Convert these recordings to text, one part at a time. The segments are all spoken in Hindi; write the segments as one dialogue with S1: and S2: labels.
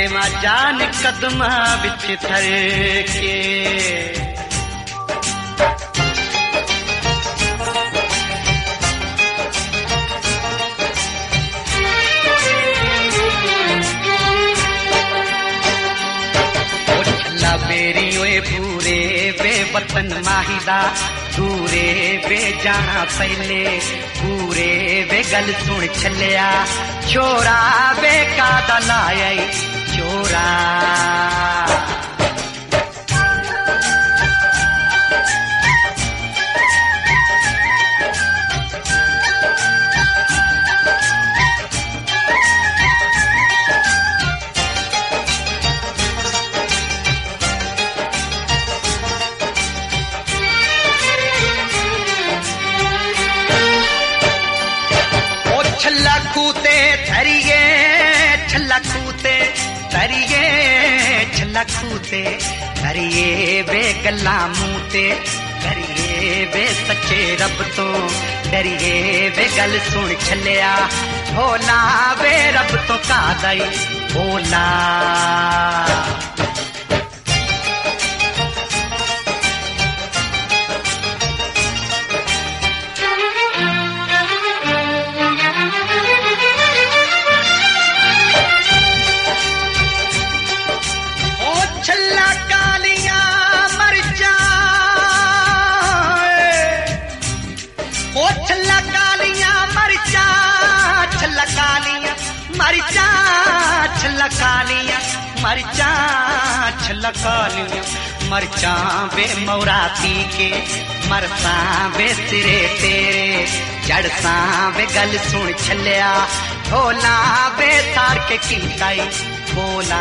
S1: मां जान कदमा बिच थर के बेरी ओए पूरे वे वतन माहिदा दूरे वे जाना पहले पूरे वे गल सुन छलिया छोरा वे कादा लाया छोरा छलकूते करिए वे गल्ला मूते करिए वे सच्चे रब तो डरिए वे गल सुन छलिया भोला वे रब तो कादई भोला मरचा वे मौराती के मरसा वे सिरे तेरे जड़सा वे गल सुन छलिया भोला वे तार के कीताई बोला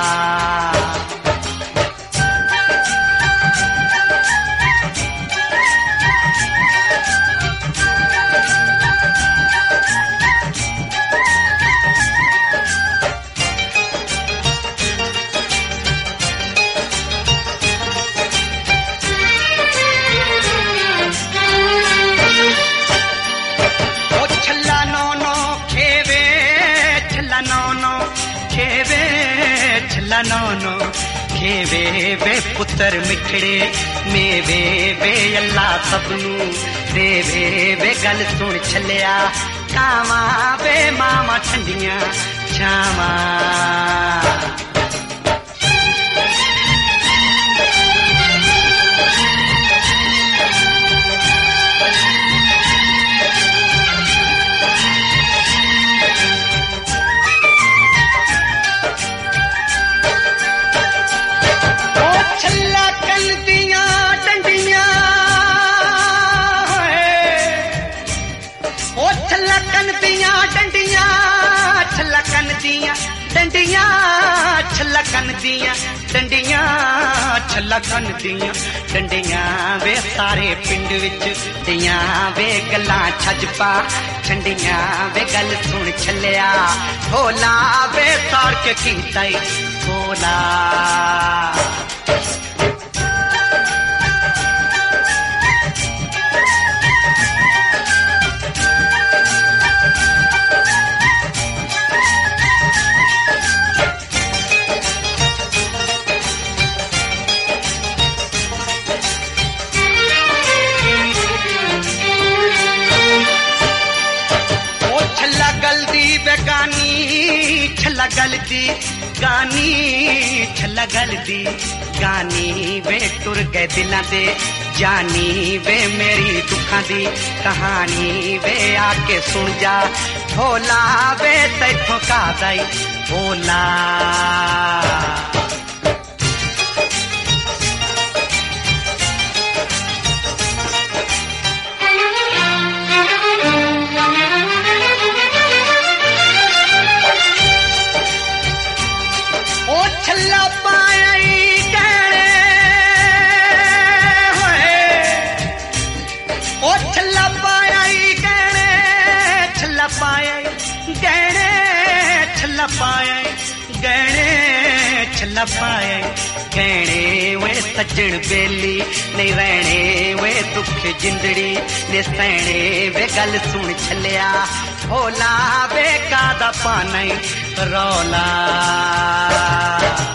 S1: नौनो खेवे वे पुत्र मिठड़े मेवे वे अल्लाह सबनू देवे वे गल सुन छलिया कावा वे मामा ठंडिया छावा डंडियां वे सारे पिंड विच दियां वे गल्लां छज पा ठंडियां वे गल सुन छलिया भोला वे तार के कीताई भोला गलती गानी वे टुर गए दिलां दे जानी वे मेरी दुखां दी कहानी वे आके सुन जा भोला वे तैथों कादाई भोला पाए कहने वे सज्जन बेली नहीं रहने वे दुख जिंदड़ी ने सहने वे गल सुन छलिया भोला वे कादा पाना रौला।